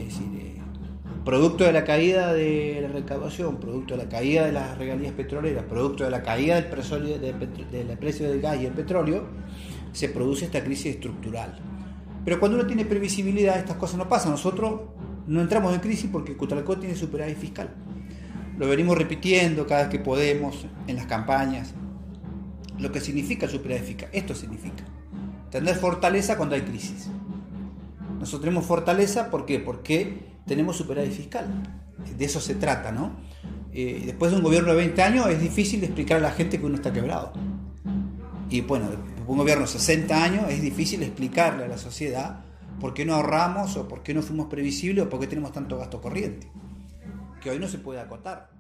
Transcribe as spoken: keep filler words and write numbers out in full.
Es decir, eh, producto de la caída de la recaudación, producto de la caída de las regalías petroleras, producto de la caída del precio, de, de, del precio del gas y el petróleo, se produce esta crisis estructural. Pero cuando uno tiene previsibilidad, estas cosas no pasan. Nosotros no entramos en crisis porque Cutralcó tiene superávit fiscal. Lo venimos repitiendo cada vez que podemos en las campañas. Lo que significa el superávit fiscal, esto significa tener fortaleza cuando hay crisis. Nosotros tenemos fortaleza, ¿por qué? Porque tenemos superávit fiscal. De eso se trata, ¿no? Eh, después de un gobierno de veinte años es difícil de explicar a la gente que uno está quebrado. Y bueno, un gobierno de sesenta años es difícil explicarle a la sociedad por qué no ahorramos o por qué no fuimos previsibles o por qué tenemos tanto gasto corriente, que hoy no se puede acotar.